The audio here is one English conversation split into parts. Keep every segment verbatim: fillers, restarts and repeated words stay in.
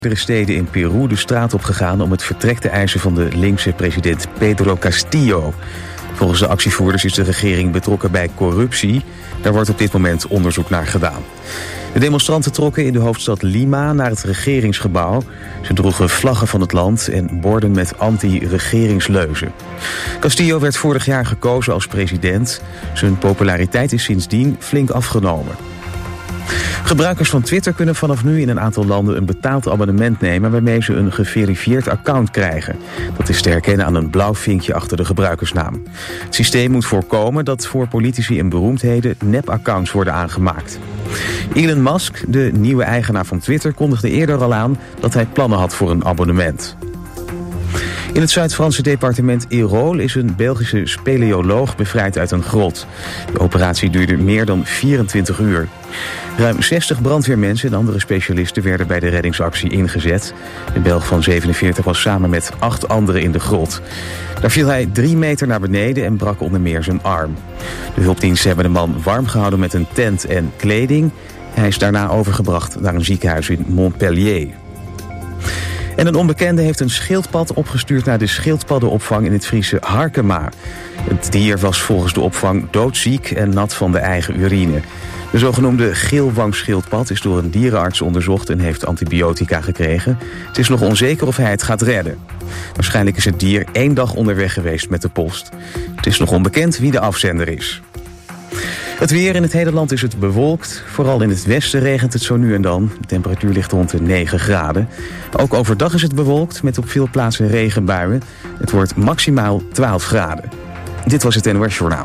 Meerdere steden in Peru de straat op gegaan om het vertrek te eisen van de linkse president Pedro Castillo. Volgens de actievoerders is de regering betrokken bij corruptie. Daar wordt op dit moment onderzoek naar gedaan. De demonstranten trokken in de hoofdstad Lima naar het regeringsgebouw. Ze droegen vlaggen van het land en borden met anti-regeringsleuzen. Castillo werd vorig jaar gekozen als president. Zijn populariteit is sindsdien flink afgenomen. Gebruikers van Twitter kunnen vanaf nu in een aantal landen een betaald abonnement nemen waarmee ze een geverifieerd account krijgen. Dat is te herkennen aan een blauw vinkje achter de gebruikersnaam. Het systeem moet voorkomen dat voor politici en beroemdheden nep-accounts worden aangemaakt. Elon Musk, de nieuwe eigenaar van Twitter, kondigde eerder al aan dat hij plannen had voor een abonnement. In het Zuid-Franse departement Hérol is een Belgische speleoloog bevrijd uit een grot. De operatie duurde meer dan vierentwintig uur. Ruim zestig brandweermensen en andere specialisten werden bij de reddingsactie ingezet. De Belg van zevenenveertig was samen met acht anderen in de grot. Daar viel hij drie meter naar beneden en brak onder meer zijn arm. De hulpdiensten hebben de man warm gehouden met een tent en kleding. Hij is daarna overgebracht naar een ziekenhuis in Montpellier. En een onbekende heeft een schildpad opgestuurd naar de schildpaddenopvang in het Friese Harkema. Het dier was volgens de opvang doodziek en nat van de eigen urine. De zogenoemde geelwangschildpad is door een dierenarts onderzocht en heeft antibiotica gekregen. Het is nog onzeker of hij het gaat redden. Waarschijnlijk is het dier één dag onderweg geweest met de post. Het is nog onbekend wie de afzender is. Het weer in het hele land is het bewolkt. Vooral in het westen regent het zo nu en dan. De temperatuur ligt rond de negen graden. Ook overdag is het bewolkt met op veel plaatsen regenbuien. Het wordt maximaal twaalf graden. Dit was het N O S Journaal.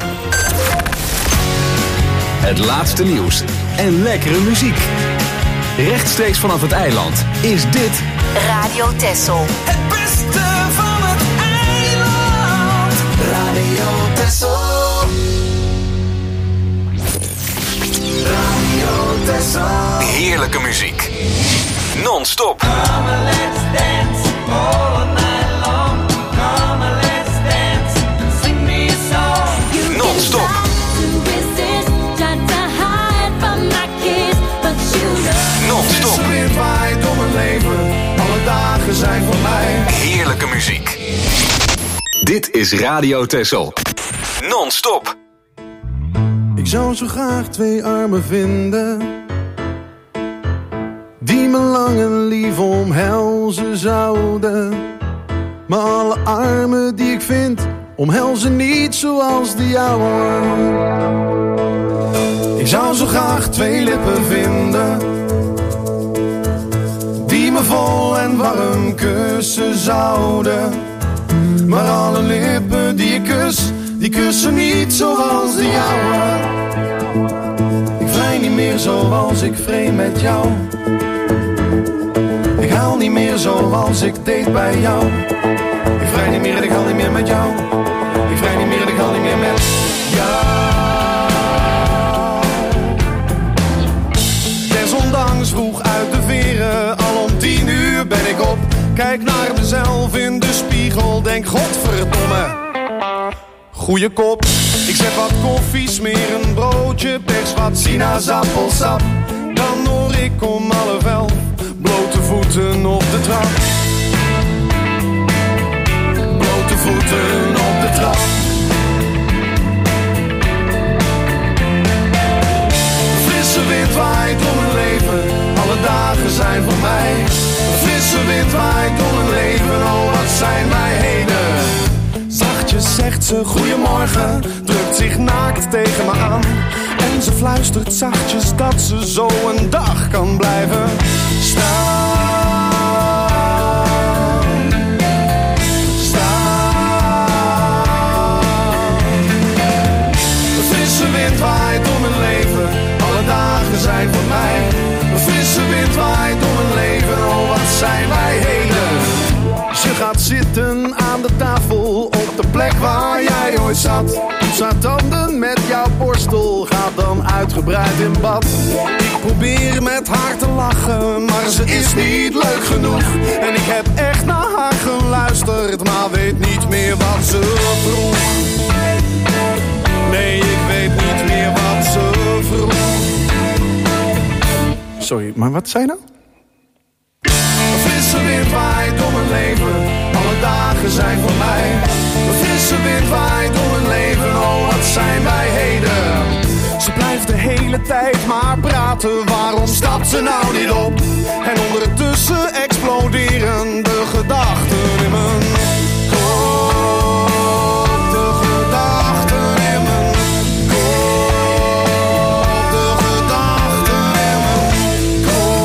Het laatste nieuws en lekkere muziek. Rechtstreeks vanaf het eiland is dit Radio Texel. Het beste van het eiland. Radio Texel. Radio Texel. heerlijke muziek. Non-stop. Come let's dance all night long. Come let's dance and sing me a song. Non-stop. Non-stop. De wind waait door mijn leven. Alle dagen zijn voor mij. Heerlijke muziek. Dit is Radio Texel. Non-stop. Ik zou zo graag twee armen vinden die me lang en lief omhelzen zouden. Maar alle armen die ik vind omhelzen niet zoals de jouwe. Ik zou zo graag twee lippen vinden die me vol en warm kussen zouden. Maar alle lippen die ik kus, die kussen niet zoals de jouwe. Ik vrij niet meer zoals ik vreemd met jou. Ik haal niet meer zoals ik deed bij jou. Ik vrij niet meer en ik haal niet meer met jou. Ik vrij niet meer en ik haal niet meer met jou. Desondanks vroeg uit de veren, al om tien uur ben ik op. Kijk naar mezelf in de spiegel, denk godverdomme. Goeie kop, ik zet wat koffie, smeer een broodje, pers wat sinaasappelsap. Dan hoor ik om half elf, blote voeten op de trap. Blote voeten op de trap. Frisse wind waait door mijn leven, alle dagen zijn voor mij. Frisse wind waait door mijn leven, oh wat zijn wij heden. Zachtjes zegt ze goeiemorgen, drukt zich naakt tegen me aan. En ze fluistert zachtjes dat ze zo een dag kan blijven staan. Staan. De frisse wind waait door mijn leven, alle dagen zijn voor mij. De frisse wind waait door mijn leven, oh wat zijn wij heden. Ze gaat zitten aan de tafel op de plek waar jij ooit zat. Poets haar tanden met jouw borstel, gaat dan uitgebreid in bad. Ik probeer met haar te lachen, maar ze is niet leuk genoeg. En ik heb echt naar haar geluisterd, maar weet niet meer wat ze vroeg. Nee, ik weet niet meer wat ze vroeg. Sorry, maar wat zei je nou? dagen zijn voor mij. Een frisse wind waait door mijn leven, oh wat zijn wij heden. Ze blijft de hele tijd maar praten, waarom stapt ze nou niet op? En ondertussen exploderen de gedachten in mijn kop. De gedachten in mijn kop. De gedachten in mijn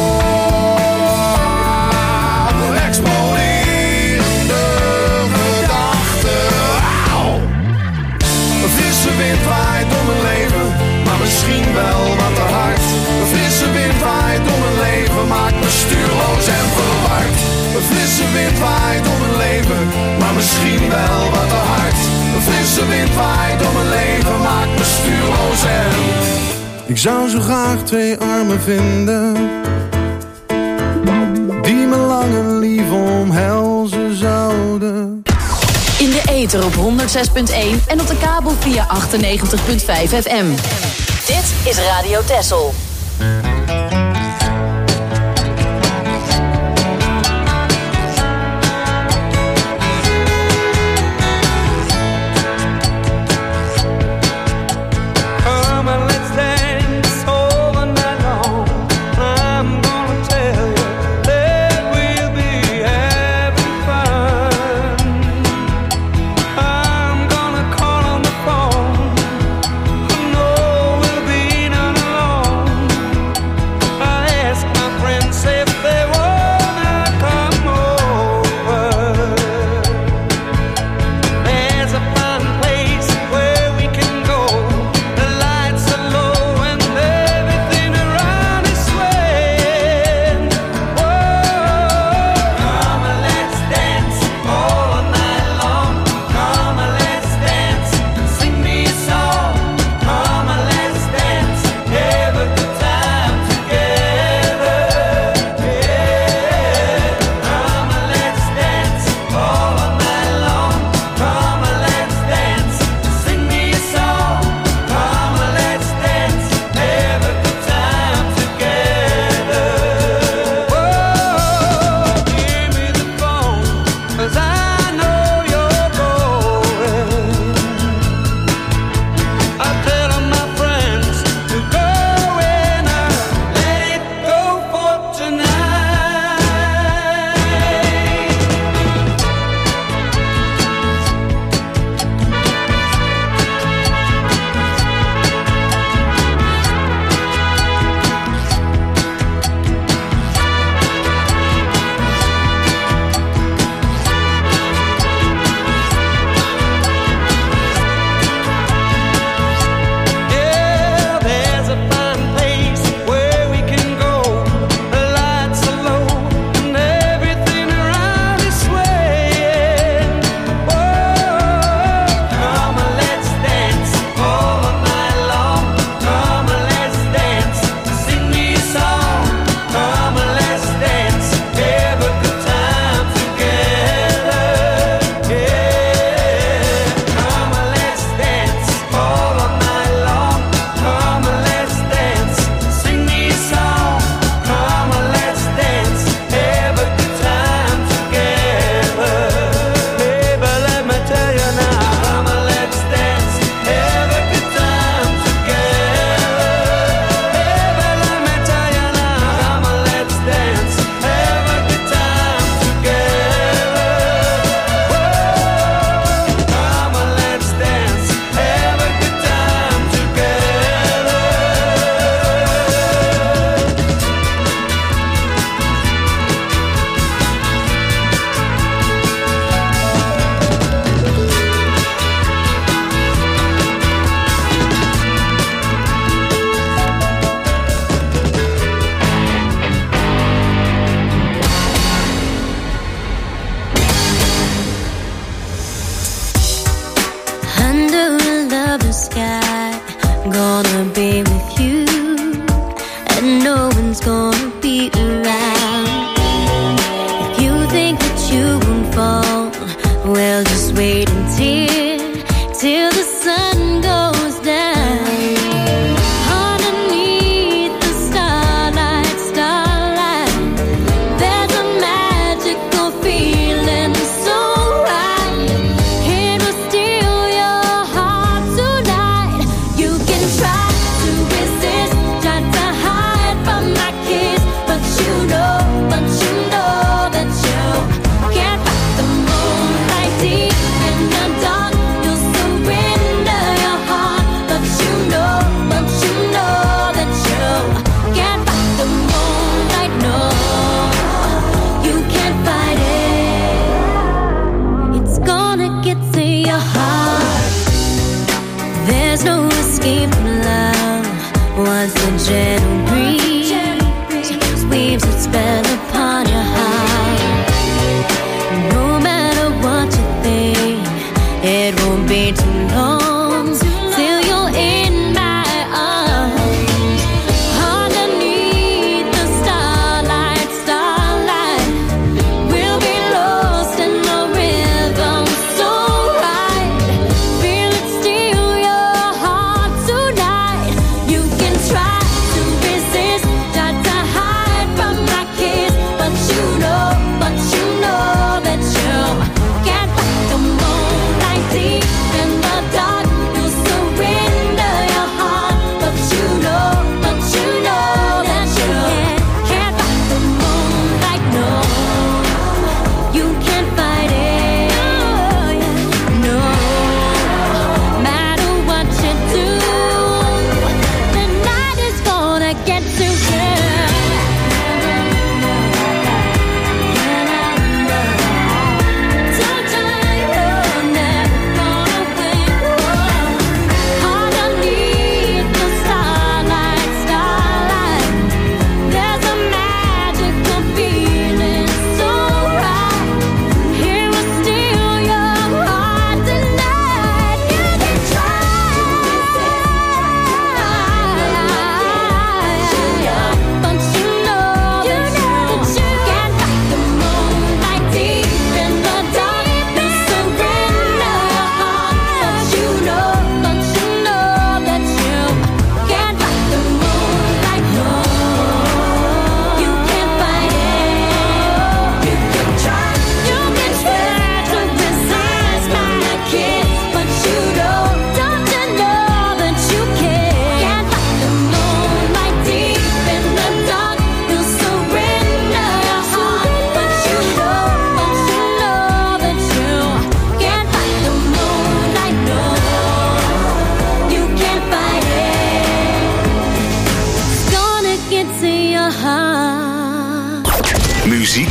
kop. Exploderende gedachten. Auw. Een frisse wind waait door mijn leven, maar misschien wel wat te hard. Een frisse wind waait door mijn leven, maakt me stuurloos en verward. Een frisse wind waait door mijn leven, maar misschien wel wat te hard. Een frisse wind waait door mijn leven, maakt me stuurloos en... Ik zou zo graag twee armen vinden, die me lang en lief omhelzen zouden. In de ether op honderd zes punt één en op de kabel via achtennegentig punt vijf F M. Dit is Radio Texel. gonna be with you, and no one's gonna be around. If you think that you won't fall, well, just wait until, till the sun goes down. Underneath the starlight, starlight, there's a magical feeling so right.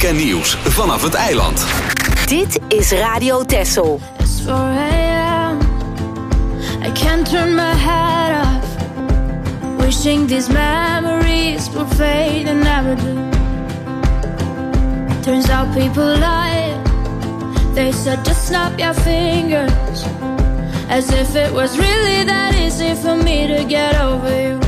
en nieuws vanaf het eiland. Dit is Radio Texel. It's four a.m. I can't turn my head off. Wishing these memories would fade and never do. Turns out people lie. They said just snap your fingers. As if it was really that easy for me to get over you.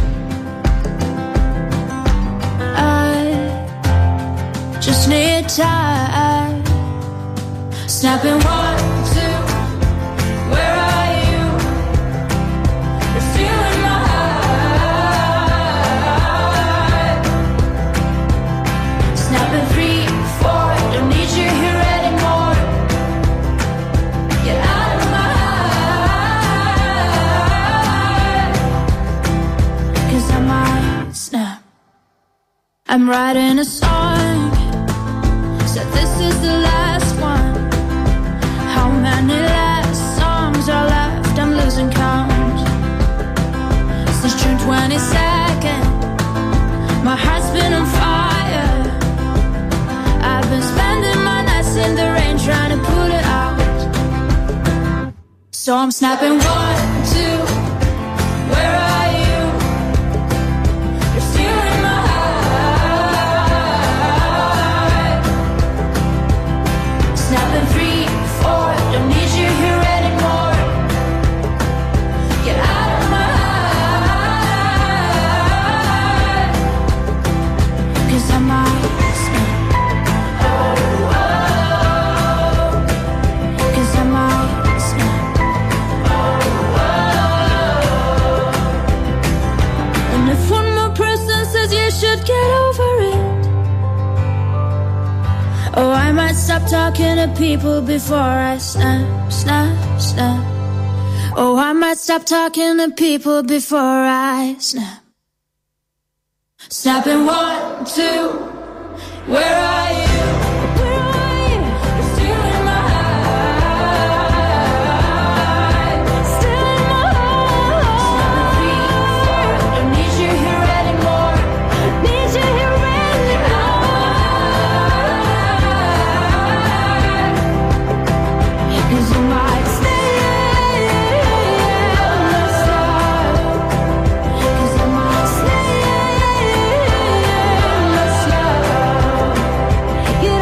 I just need time. Snapping one, two, where are you? You're still in my heart. Snapping three, four, don't need you here anymore. Get out of my heart. 'Cause I might snap. I'm writing a song. Said this is the last one. How many last songs are left? I'm losing count. Since June twenty-second, my heart's been on fire. I've been spending my nights in the rain trying to put it out. So I'm snapping one, two, where are you? You're still in my heart. Snapping three, four, don't need you here anymore. Get out of my heart. 'Cause I might snap. Oh, oh. 'Cause I might snap. Oh, oh. And if one more person says you should get over it, oh, I might stop talking to people before I snap, snap, snap. Oh, I might stop talking to people before I snap. Snapping one, two, where are you? Where are you? You're still in my heart. Still in my heart. Snapping three, four, don't need you here anymore. Need you here anymore. 'Cause you might stay in my star. 'Cause I might stay in my star. Get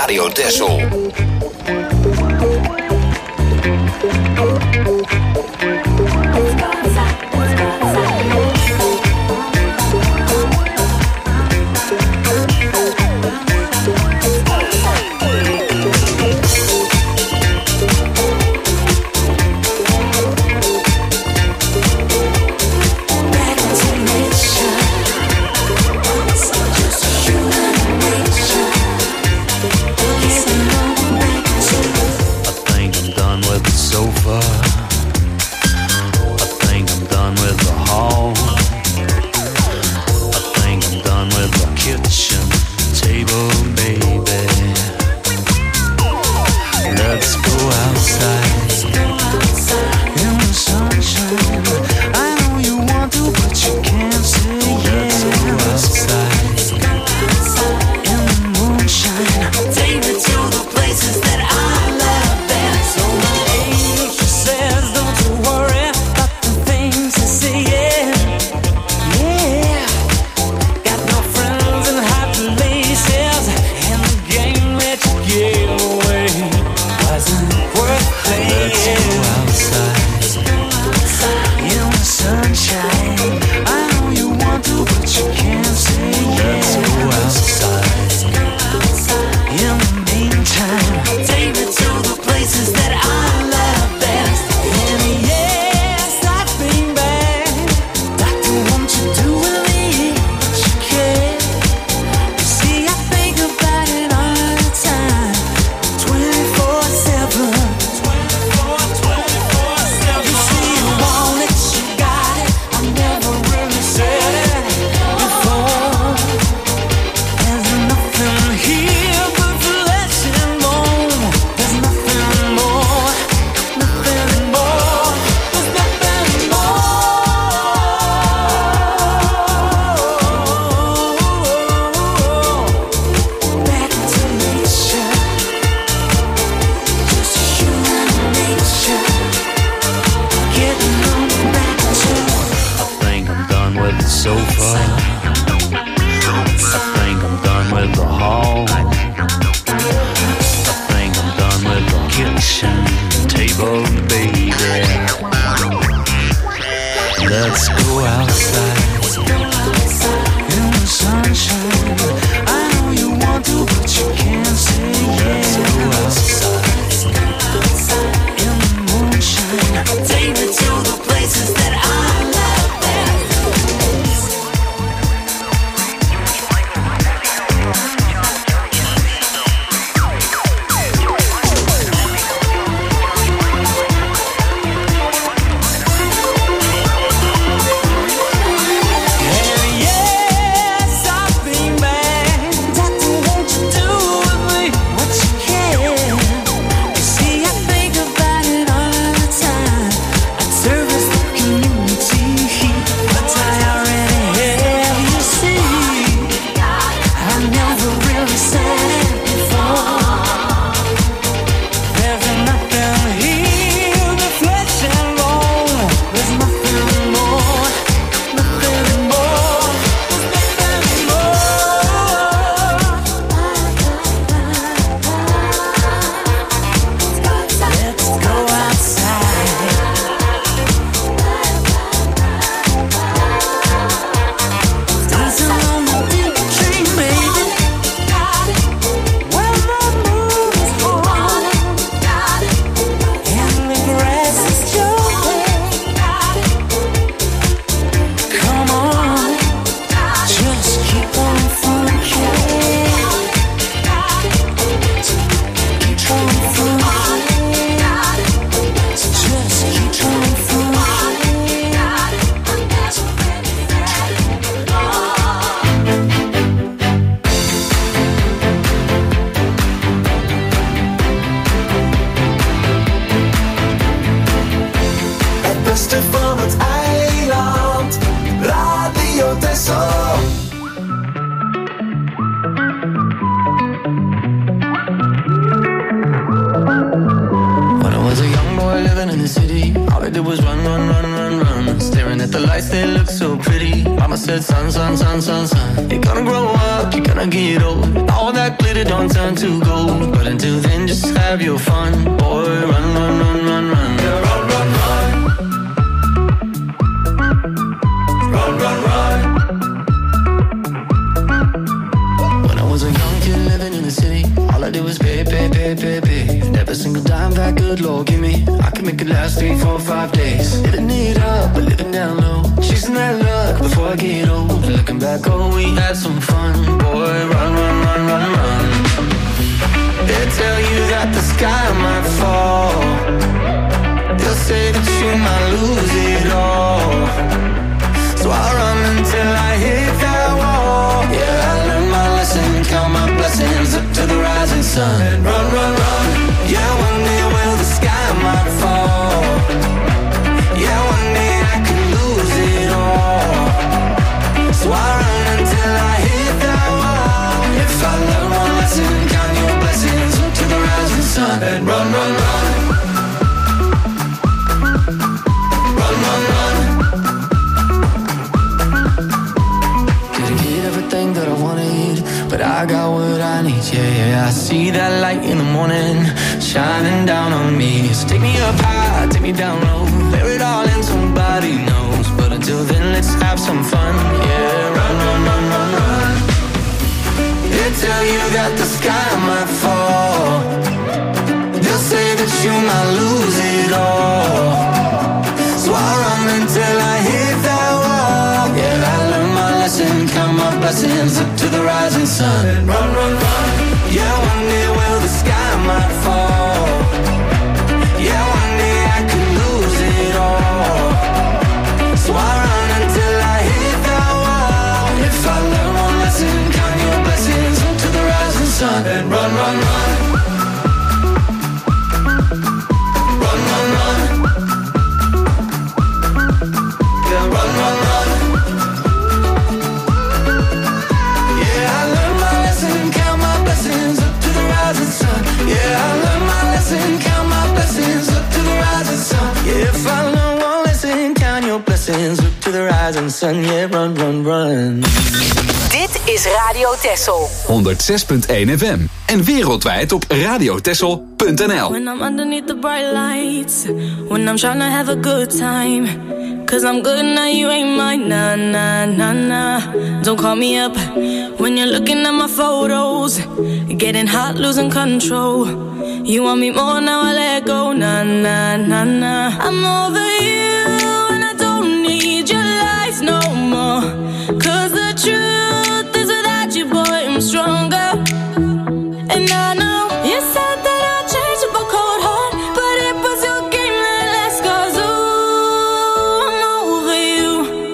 Radio Texel. did was run, run, run, run, run, staring at at the lights, they look so pretty. Mama said, son, son, son, son, son, you're gonna grow up, you're gonna get old. All that glitter don't turn to gold. But until then, just have your fun. Boy, run, run, run, run, run. Yeah, run, run, run. Run, run, run. When I was a young kid living in the city, all I did was pay, pay, pay, pay, pay. Every single dime that good Lord give me, I could make it last three, four, five days. Living it up, but living down low, chasing that luck before I get old. And looking back, oh, we had some fun. Boy, run, run, run, run, run. They tell you that the sky might fall. They'll say that you might lose it all. So I run until I hit that wall. Yeah, I learned my lesson, count my blessings up to the rising sun. And run, run, run. Yeah, one day will the sky might fall. Yeah, one day I could lose it all. So I run until I hit that wall. If I learn one lesson, count your blessings up to the rising sun. And run, run, run. Run, run, run. Didn't get everything that I wanted, but I got what I need, yeah, yeah. I see that light in the morning, shining down on me. So take me up high, take me down low, bear it all in, somebody knows. But until then, let's have some fun, yeah. Run, run, run, run, run. They tell you that the sky might fall. They'll say that you might lose it all. So I run until I hit that wall. Yeah, I learned my lesson, count my blessings up to the rising sun. And run, run, run. Yeah, one day will the sky might fall. Yeah, one day I could lose it all. So I run until I hit that wall. If I learn one lesson, count your blessings up to the rising sun. And run, run, run. Run, run, run. Yeah, run, run, run. Yeah, I learned my lesson, count my blessings up to the rising sun. Yeah, I learned my lesson, count my blessings up to the rising sun. Yeah, if I learn one lesson, count your blessings up to the rising sun. Yeah, run, run, run. Dit is Radio Texel. honderd zes punt één F M. En wereldwijd op radiotexel punt n l. When I'm underneath the bright lights, when I'm trying to have a good time, cause I'm good now, you ain't mine, nah, nah, nah, nah. Don't call me up when you're looking at my photos, getting hot, losing control. You want me more, now I let go, nah, nah, nah, nah. I'm over you and I don't need your lies no more, cause the truth is without you, boy, I'm stronger. And I know you said that I'd change up a cold heart, but it was your game that last, cause ooh, I'm over you.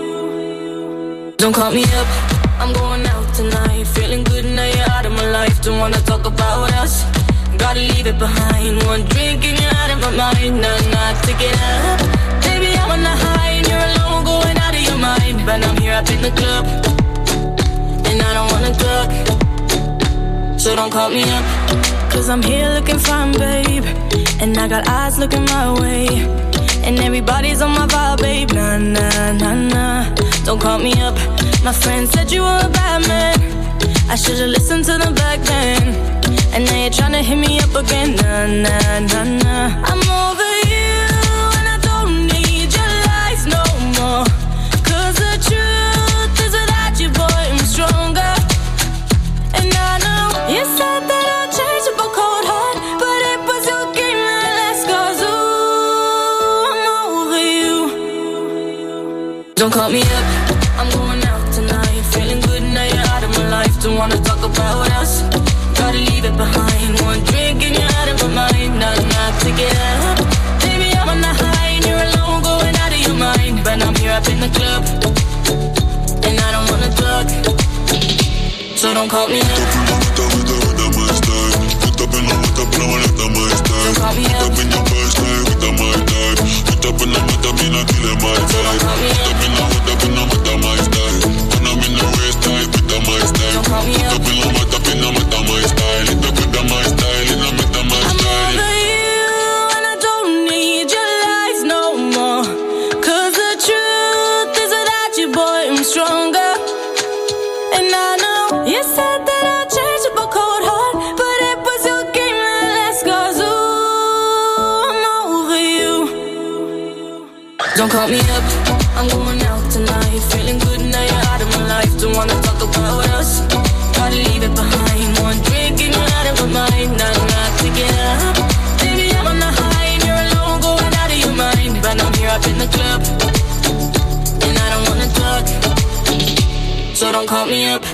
Don't call me up, I'm going out tonight, feeling good now you're out of my life. Don't wanna talk about us, gotta leave it behind. One drink and you're out of my mind, nah, nah, take it up. Baby, I'm on the high and you're alone, going out of your mind. But I'm here up in the club, and I don't wanna talk, so don't call me up, cause I'm here looking fine, babe, and I got eyes looking my way, and everybody's on my vibe, babe, nah, nah, nah, nah. Don't call me up, my friend said you were a bad man, I should've listened to them back then, and now you're tryna hit me up again, nah, nah, nah, nah. I'm over you and I don't need your lies no more, cause the truth is without you, boy, I'm stronger. And I know you said that I'd change up a cold heart, but it was your game that last, cause ooh, I'm over you. Don't call me up, I'm going out tonight, feeling good now you're out of my life. Don't wanna talk about us, gotta leave it behind. One drink and you're out of my mind, nah, nah, take it up. Baby, I'm on the high and you're alone, going out of your mind. But I'm here up in the club, and I don't wanna talk, so don't call me up. Don't call me up. I'm over you and I don't don't call me up, I'm going out tonight. Feeling good now you're out of my life. Don't wanna talk about us, gotta leave it behind. One drink and you're out of my mind. Not enough to get up. Baby, I'm on the high and you're alone, going out of your mind. But I'm here up in the club, and I don't wanna talk, so don't call me up.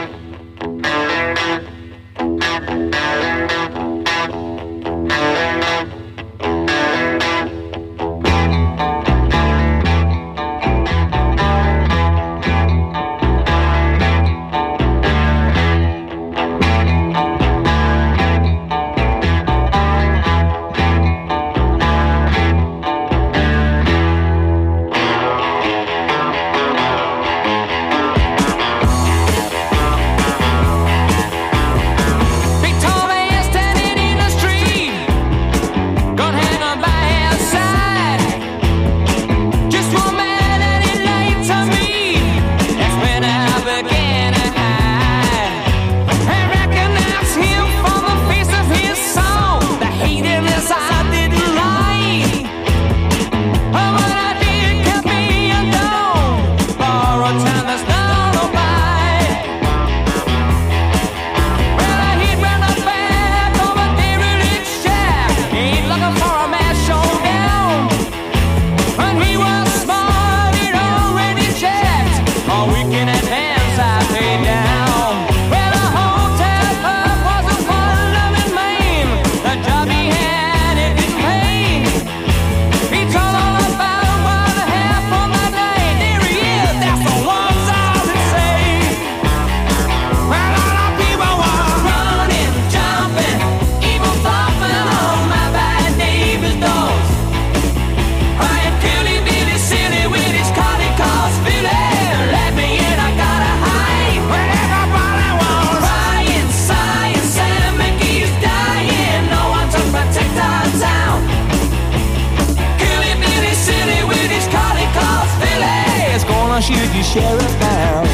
Shoot you sheriff down.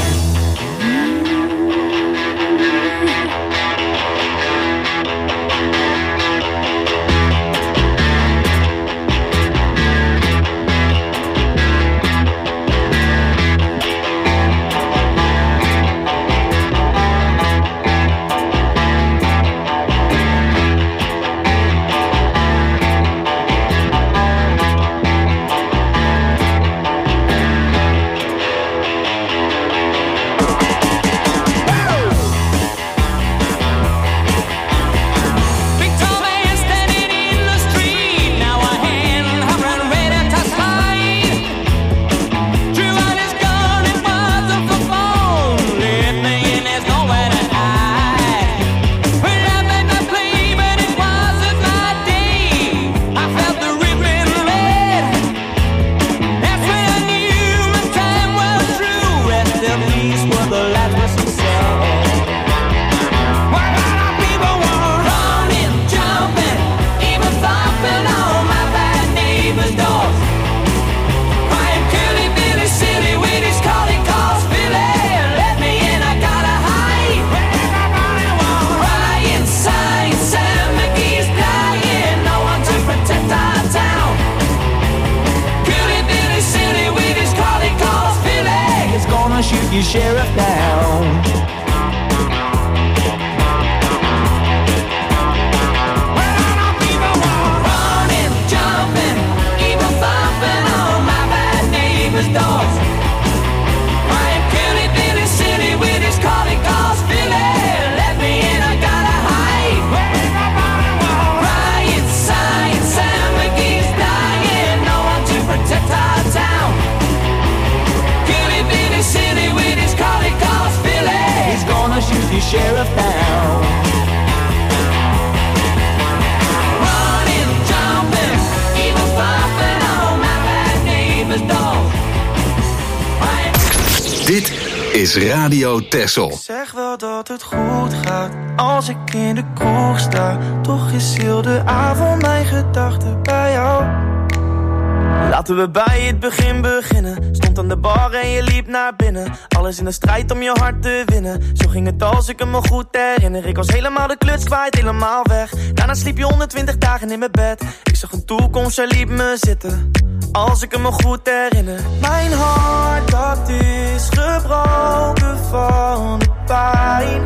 Shoot your sheriff down. Running, jumping, even thumping on my bad neighbor's doors. Crying, Billy, Billy City with his calling calls. Billy, let me in, I gotta hide. Crying, sighing, Sam McGee's dying. No one to protect our town. Billy, Billy City with his calling calls. Billy, he's gonna shoot your sheriff down. Running, jumping, even thumping on my bad neighbor's door. Dit is Radio Texel. Ik zeg wel dat het goed gaat als ik in de kroeg sta. Toch is heel de avond mijn gedachten bij jou. Laten we bij het begin beginnen. Stond aan de bar en je liep naar binnen. Alles in de strijd om je hart te winnen. Zo ging het als ik me goed herinner. Ik was helemaal de kluts kwijt, helemaal weg. Daarna sliep je honderdtwintig dagen in mijn bed. Ik zag een toekomst, jij liep me zitten. als ik me goed herinner. Mijn hart dat is gebroken van de pijn.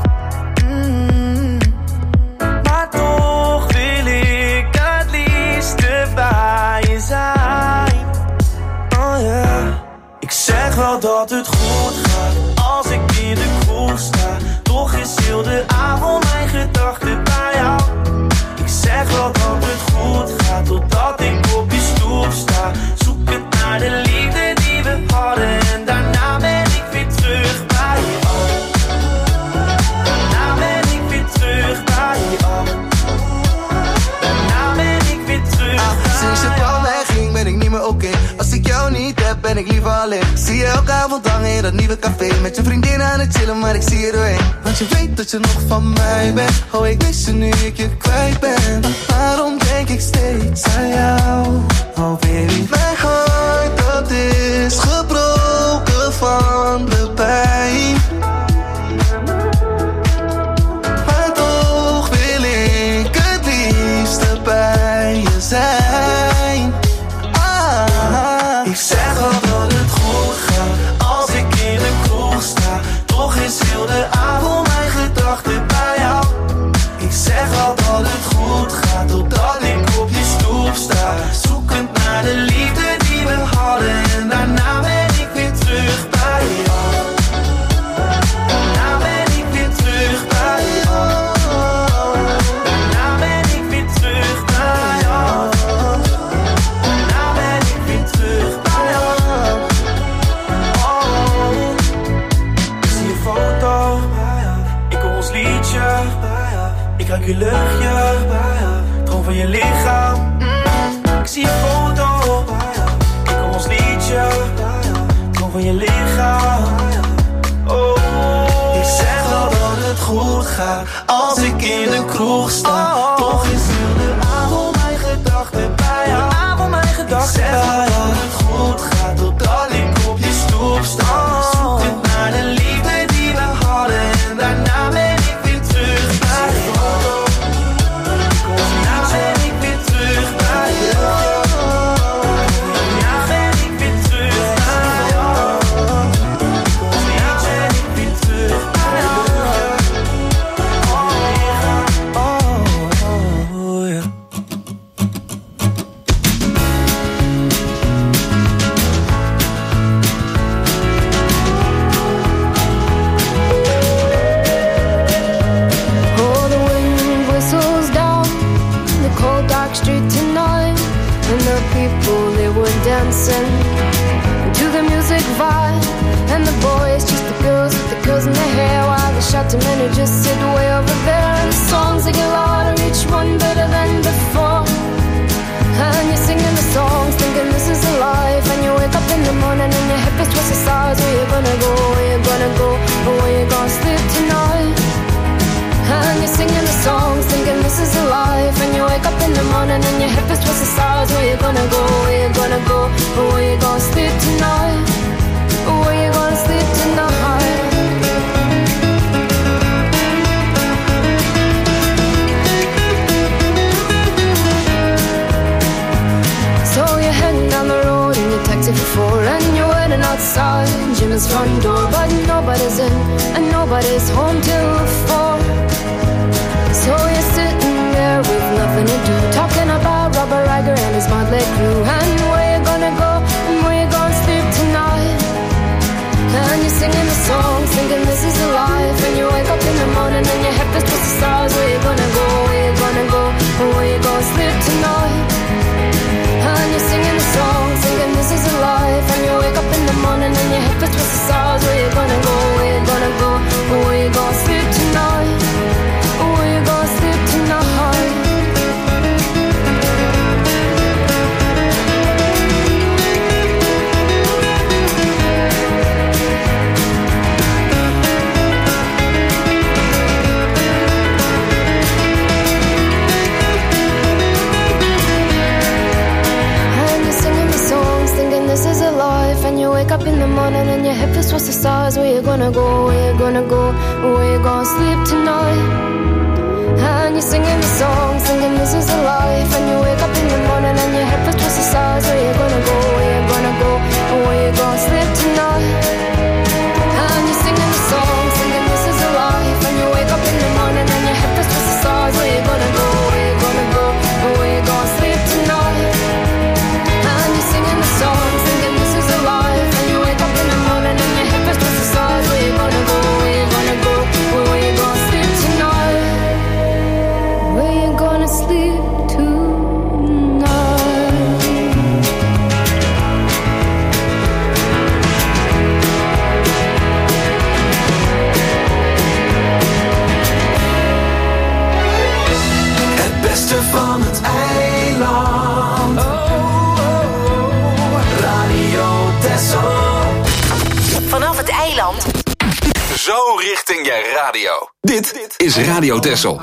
Mm. Maar toch wil ik het liefste bij je zijn. Oh yeah. Ik zeg wel dat het goed gaat als ik in de kroeg sta. Toch is heel de avond mijn gedachten bij jou. Ik zeg wel dat het goed gaat totdat ik op je stoep sta. Zoek het naar de liefde die we hadden en daarna ben ik weer terug bij jou. Daarna ben ik weer terug bij jou. Daarna ben ik weer terug ah, bij sinds je van mij ging ben ik niet meer oké. Okay. Als ik jou niet heb ben ik liever alleen. Zie je elke avond hangen in dat nieuwe café. Met je vriendin aan het chillen maar ik zie je doorheen. Want je weet dat je nog van mij bent. Oh ik mis je nu ik je kwijt ben. Waarom denk ik steeds aan jou? Oh baby, mijn hart dat is gebroken van de pijn. Maar toch wil ik het liefste bij je zijn. Ah, ik zeg al dat het goed gaat als ik in de kroeg sta. Toch is heel de avond mijn gedachten bij jou. Ik zeg al dat het goed gaat totdat ik op je stoep sta. Zoekend naar de liefde die we hadden en daarna ben ik weer terug bij jou. Daarna ben ik weer terug bij jou. Daarna ben ik weer terug bij jou. Daarna ben ik weer terug bij jou. Oh, ik zie je foto, ik hoor ons liedje. Ik ruik je luchtje, droom van je lichaam. Mm, ik zie je foto, ik hoor ons liedje, droom van je lichaam. Oh, ik zeg wel dat het goed gaat als ik in de kroeg sta. Oh, toch is heel de avond mijn gedachten bij jou. Avond mijn gedachten ik zeg wel dat het goed gaat totdat ik op je stoep sta. Zoek het naar de liefde die we hadden en daarna ben ik weer terug bij jou. Dancing to the music vibe, and the boys, just the girls with the curls in their hair, while the shouting men who just sit way over there. And the songs they get louder, each one better than before. And you're singing the songs, thinking this is a life. And you wake up in the morning and your hip is twisted sides. Where you gonna go? Where you gonna go? Or where you gonna sleep tonight? And you're singing the songs, thinking this is a life. And you wake up in the morning and your hip is twisted sides. Where you gonna go? Where you gonna go? Or where you gonna sleep tonight? Or where you gonna sleep tonight? So you're heading down the road in your taxi for four, and you're waiting outside Jim's front door, but nobody's in and nobody's home till four. So you're sitting there with nothing to do, talking about Robert Riger and his motley crew, and where you gonna go and where you gonna sleep tonight. And you're singing the songs, thinking this is a life. And you wake up in the morning and your head is twisted the stars. Where you gonna go, where you gonna go, and where you gonna sleep tonight. And you're singing the songs, thinking this is a life. And you wake up in the morning and your head is twisted the stars. Where you gonna go, where you gonna go, and where you gonna sleep tonight. Where you gonna sleep tonight. And you wake up in the morning and your head feels towards the stars. Where you gonna go, where you gonna go, where you gonna sleep tonight. And you're singing the song, singing this is a life. And you wake up in the morning and your head feels towards the stars. Where you gonna zo richting je radio. Dit is Radio Texel.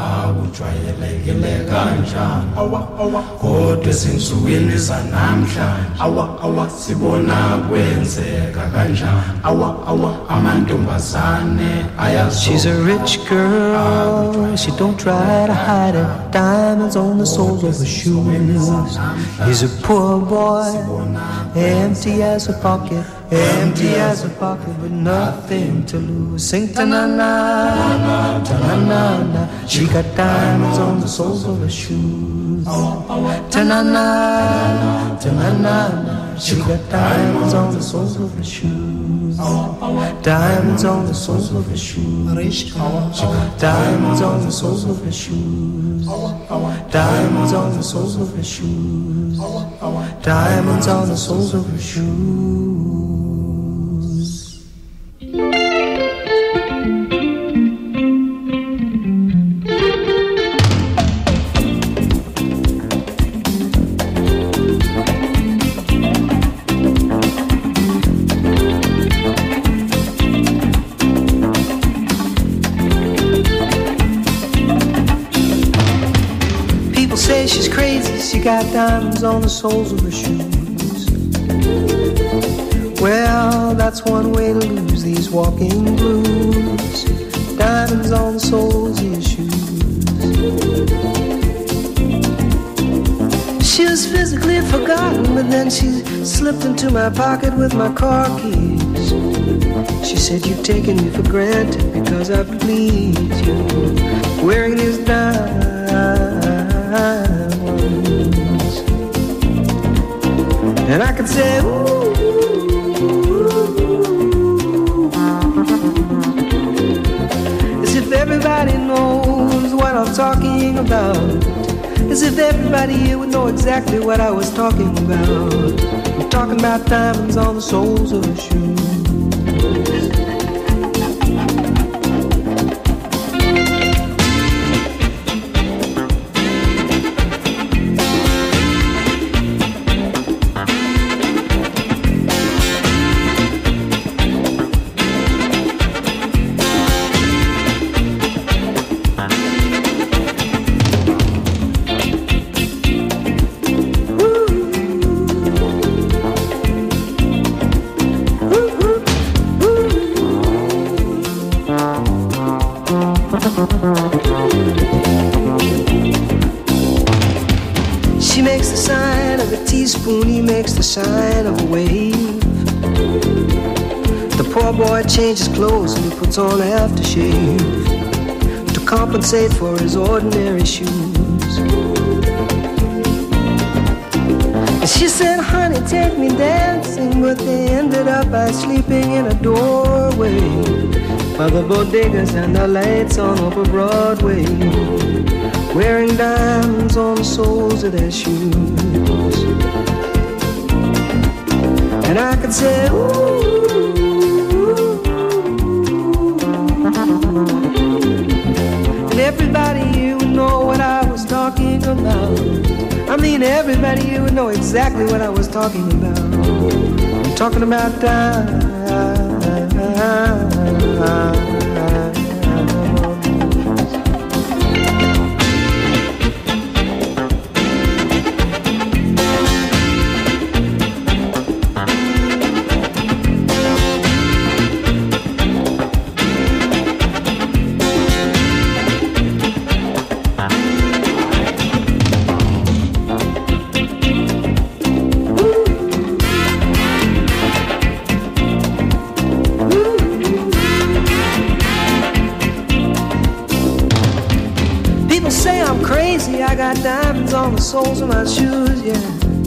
Kodwa sinsukwini sanamhlanje awa awa sibona kwenzeka kanjani awa awa amantombazane ayazo. She's a rich girl, she don't try to hide it. Diamonds on the soles of her shoes. He's a poor boy, empty as a pocket, empty as a pocket with nothing to lose. Sing ta-na-na, ta-na-na-na. She got diamonds on the soles of her shoes. Ta-na-na, ta-na-na-na. She got diamonds on the soles of her shoes. Diamonds on the soles of her shoes. She got diamonds on the soles of her shoes. Diamonds on the soles of her shoes. Diamonds on the soles of her shoes. She's crazy, she got diamonds on the soles of her shoes. Well, that's one way to lose these walking blues. Diamonds on the soles of your shoes. She was physically forgotten, but then she slipped into my pocket with my car keys. She said, you've taken me for granted because I please you. Wearing these diamonds. And I could say, ooh, as if everybody knows what I'm talking about. As if everybody here would know exactly what I was talking about. I'm talking about diamonds on the soles of her shoes. She makes the sign of a teaspoon, he makes the sign of a wave. The poor boy changes clothes and he puts on aftershave to compensate for his ordinary shoes. And she said, honey, take me dancing, but they ended up by sleeping in a doorway by the bodegas and the lights on over Broadway, wearing diamonds on the soles of their shoes. And I could say, ooh, and everybody here would know what I was talking about. I mean, everybody here would know exactly what I was talking about. I'm talking about diamonds. I got diamonds on the soles of my shoes, yeah.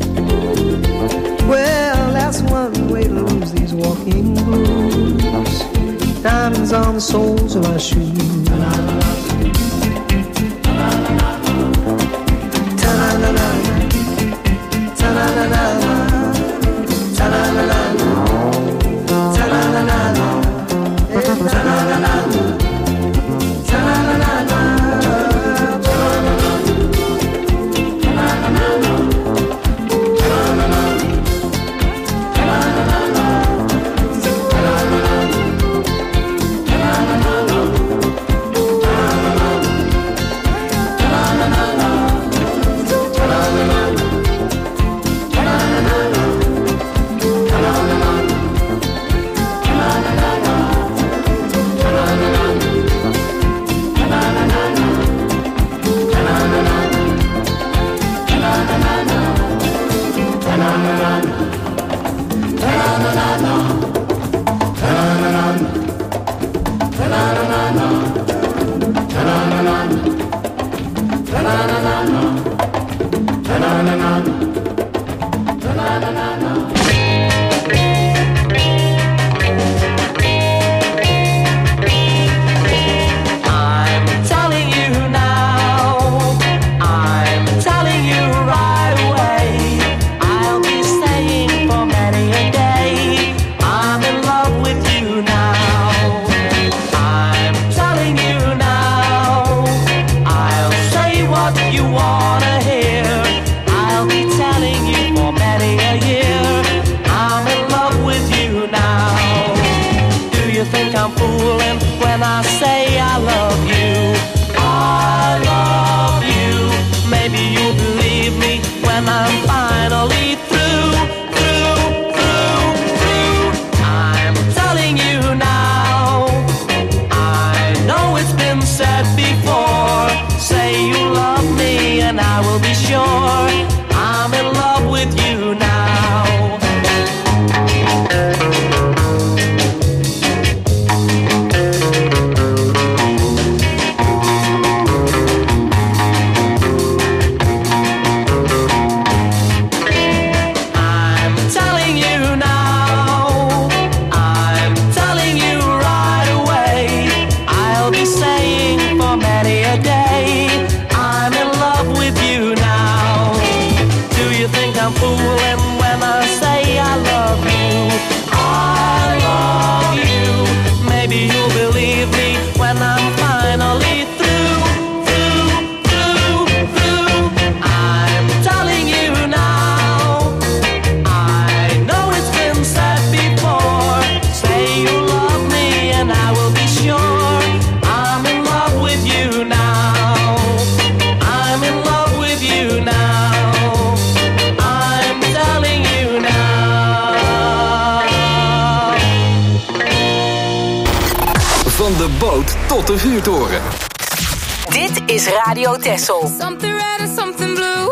Well, that's one way to lose these walking blues. Diamonds on the soles of my shoes. Ta-na-na-na, ta-na-na-na, ta-na-na-na, ta-na-na-na, ta-na-na-na. Tot de vuurtoren. Dit is Radio Texel. Something red and something blue.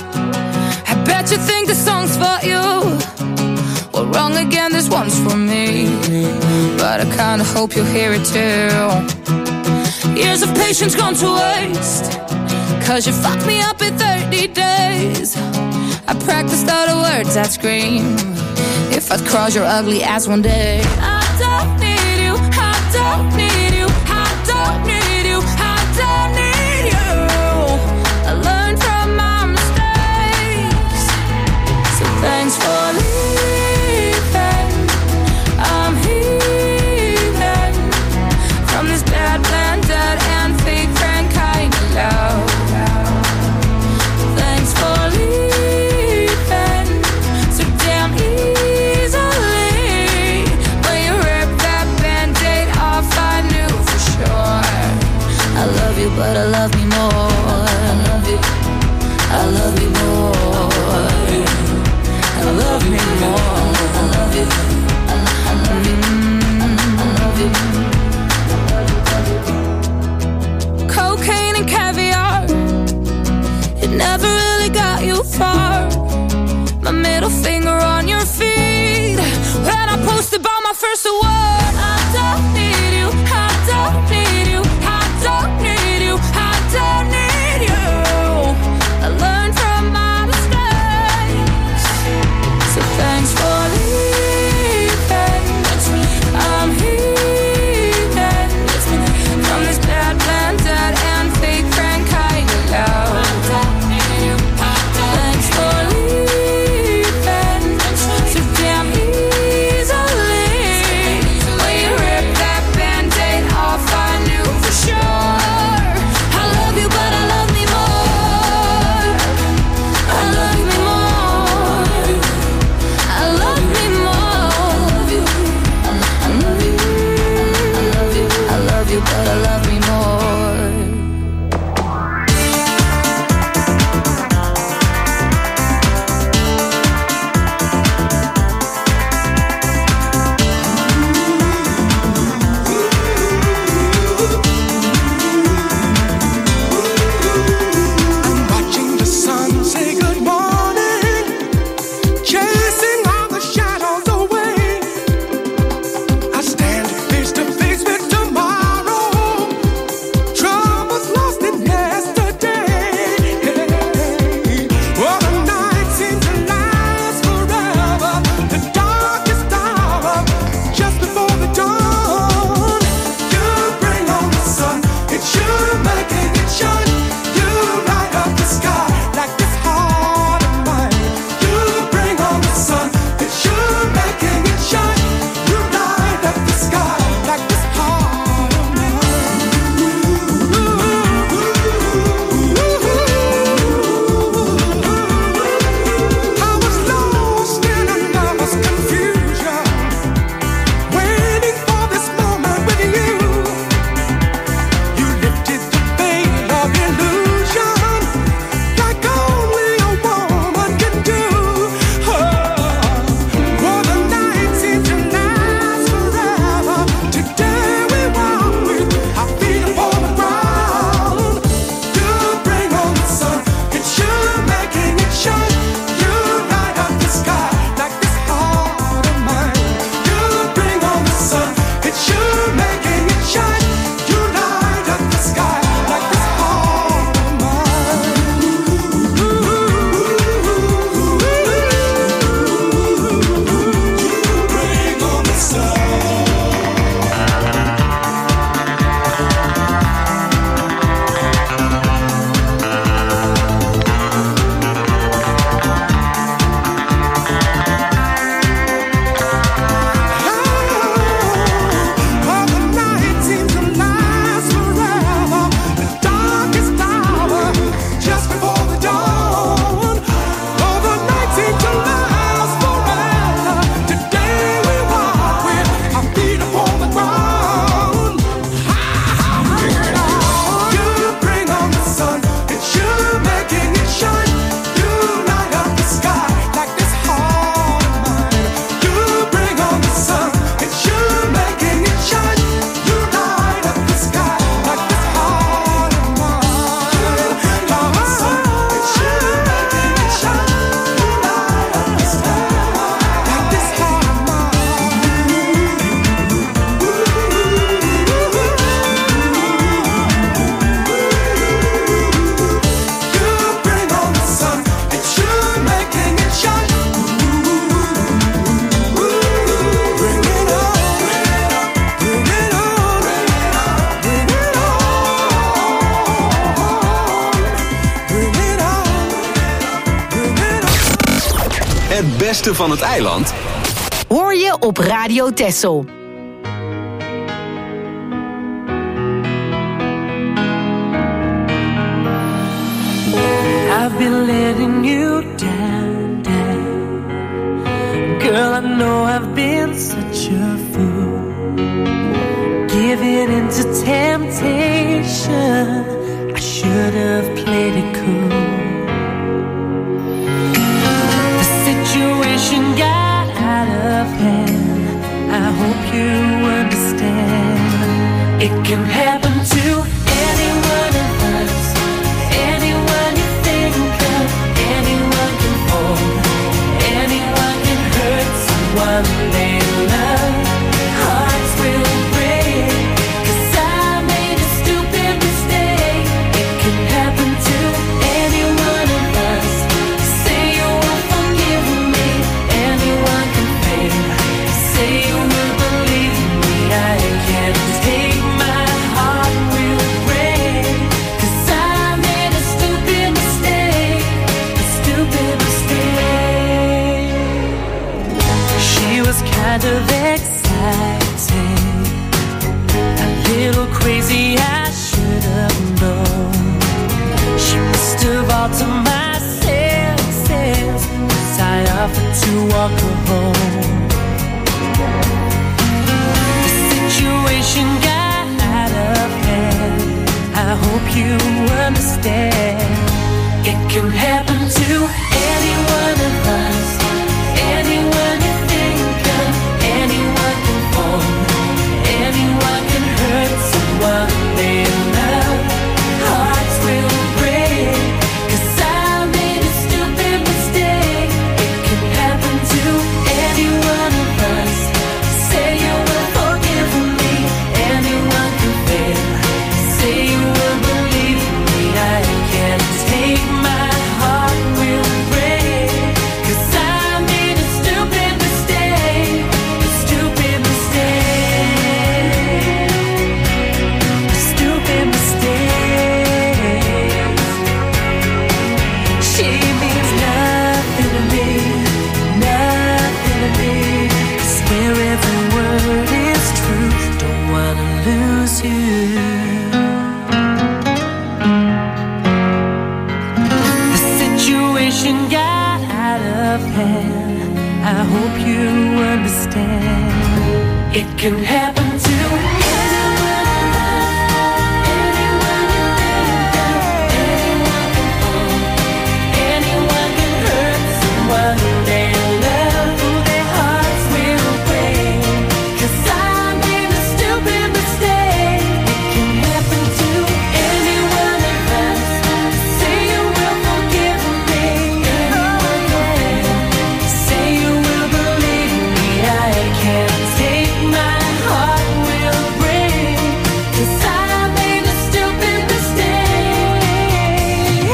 I bet you think the song's for you. Well, wrong again, this one's for me. But I kinda hope you'll hear it too. Years of patience gone to waste. Cause you fucked me up in thirty days. I practiced all the words I'd scream if I'd cross your ugly ass one day. I don't need you, I don't need you, I don't need you, I don't need you. I learned from my mistakes, so thanks for leaving. I'm healing from this bad, blended and fake friend kind of love. Thanks for leaving so damn easily. When you ripped that band-aid off, I knew for sure I love you, but I love me more. I love you, I love you more. I love me more. I love you, I love you, I love you. Cocaine and caviar, it never really got you far. My middle finger on your feet when I posted by my first award. I don't need you, I don't need you, I don't need you, I don't need you. I learned from my mistakes, so thanks for leaving. I'm healing from this bad, blended and fake friend kind of love. Thanks for leaving so damn easily. beste van het eiland hoor je op Radio Texel. I've been letting you down, down. Girl, I know I've been such a fool, giving into temptation. I should have played it cool. The situation got out of hand. I hope you understand. It can happen to anyone of us. Anyone you think of, anyone can fall, anyone can hurt someone they love. Hearts will break, 'cause I made a stupid mistake. It can happen to any one of us. Say you won't forgive me, anyone can fail. Say you will believe me, I can't take my heart will break, 'cause I made a stupid mistake, a stupid mistake. She was kind of exciting, a little crazy, I should have known. She must have altered my senses, 'cause I offered to walk her home. The situation got out of hand. I hope you understand. It can happen to any one of us. Anyone you think of, anyone can fall, anyone can hurt someone they love. Hearts will break, 'cause I made a stupid mistake. It can happen to any one of us. Say you will forgive me, anyone can fail. Say you will believe me, I can't take my heart will break, 'cause I made a stupid mistake, a stupid mistake, a stupid mistake. She means nothing to me, nothing to me. I swear every word is true, don't wanna lose you. The situation got out of hand. I hope you understand. It can happen to anyone of us. Anyone you think of, anyone can fall, anyone can hurt someone they love. Their hearts will break, 'cause I made a stupid mistake. It can happen to any one of us. Say you will forgive me, anyone can fail. Say you will believe me, I can't take my heart will break, 'cause I made a stupid mistake.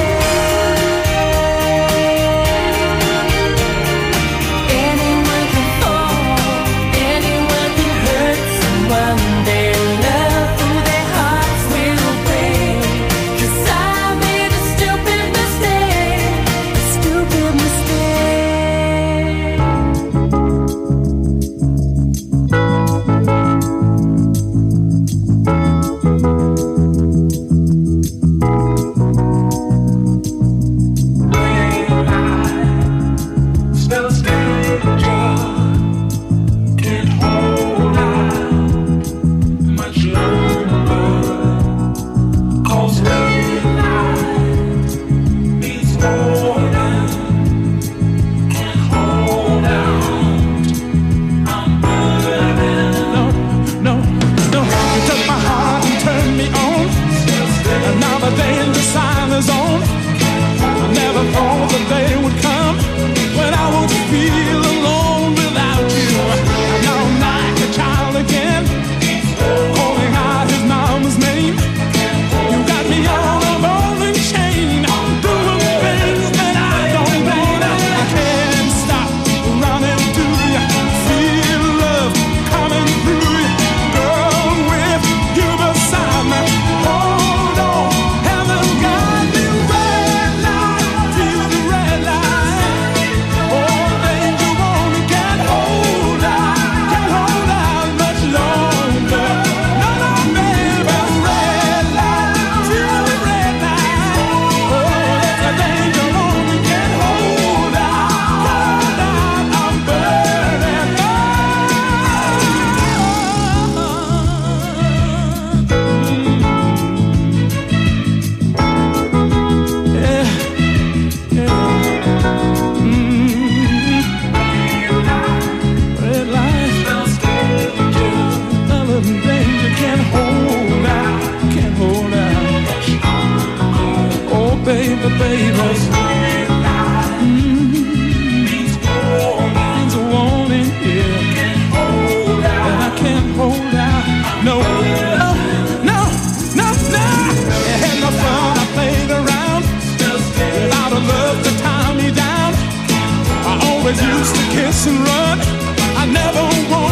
Anyone can fall, anyone can hurt someone they love. Their hearts will break, 'cause I made a stupid mistake, a stupid mistake. Still stranger, can't hold out much longer. 'Cause daylight needs more than can't hold out. I'm burning. No, no, no. You took my heart and turned me on. Another day in the silent zone. I never thought the day would come when I would feel alone. to kiss and run. I never want